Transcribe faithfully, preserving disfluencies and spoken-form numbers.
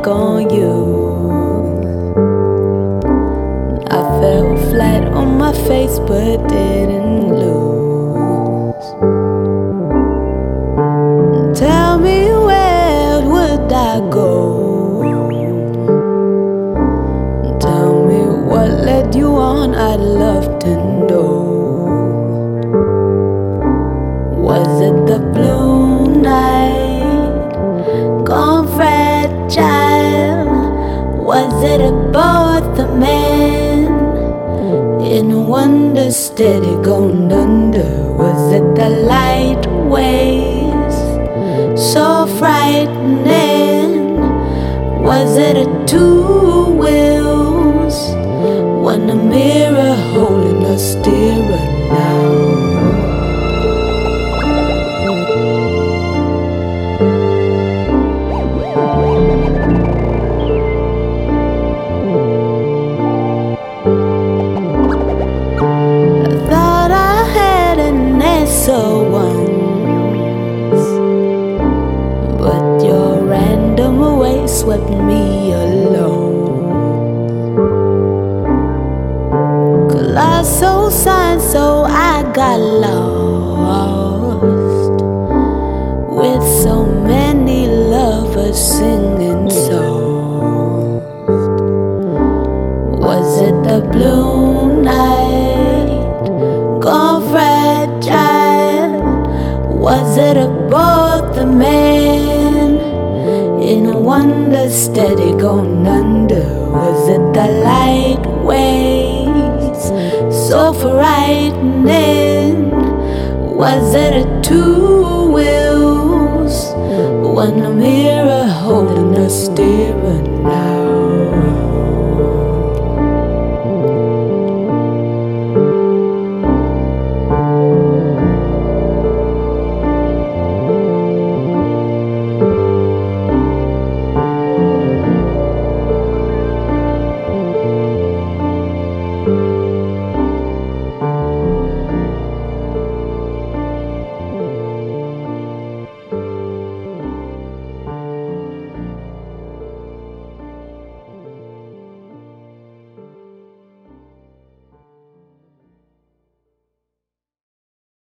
back on you. I fell flat on my face but didn't lose. Tell me, where would I go? Tell me what led you on, I'd love to know. Was it the blue night, gone fragile? Was it about the man in wonder, steady going under? Was it the light waves, so frightening? Was it a two wheels, one a mirror holding a steerer now? So once, but your random way swept me alone. Colossal sign, so I got lost with so many lovers singing songs. Was it the blue night, gone fragile? Was it about the man in wonder, steady going under? Was it the light waves, so frightening? Was it a two wheels, one a mirror holding a steerer now?